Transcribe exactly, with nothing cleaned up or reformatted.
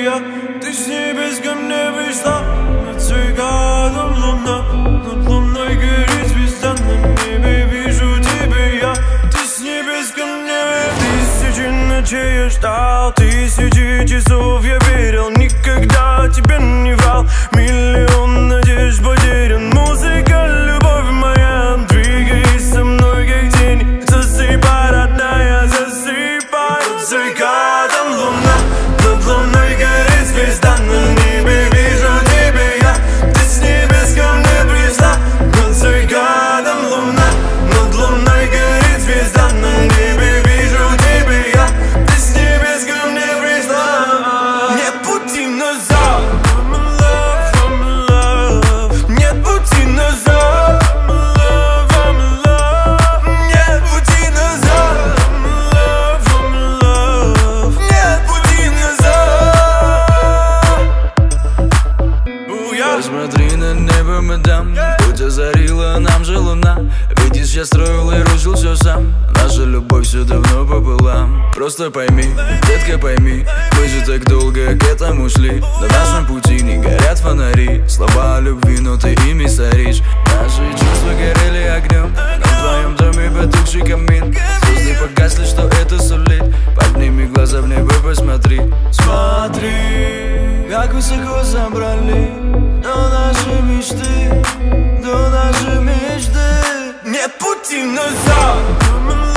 я. Ты с небес ко мне пришла, над закатом луна, над луной горит звезда, на небе вижу тебя я. Ты с небес ко мне. Тысячи ночей я ждал, тысячи часов я верил, никогда тебе не врал. Миллион надежд потерян, музыка, любовь моя, двигайся со мной как тень. Засыпай, родная, засыпай. Закатом луна, над луной горит звезда, на небе вижу тебя я. Ты с небес ко мне пришла, над закатом луна, над луной горит звезда, на небе вижу тебя я. Ты с небес ко мне пришла. Нет пути назад, I'm in love, I'm in love. Нет пути назад, I'm in love, I'm in love. Нет пути назад, I'm in love, I'm in love. Нет пути назад. Буя. Посмотри на небо, мадам, путь озарила нам же луна. Видишь, я строил и рушил все сам. Наша любовь все давно пополам. Просто пойми, детка, пойми, мы же так долго к этому шли. На нашем пути не горят фонари, слова о любви, но ты ими соришь. Наши чувства горели огнем, на твоем доме потухший камин. Звезды погасли, что это сулит. Подними глаза в небо, посмотри. Смотри, как высоко забрали до нашей мечты, до нашей мечты. Нет пути назад.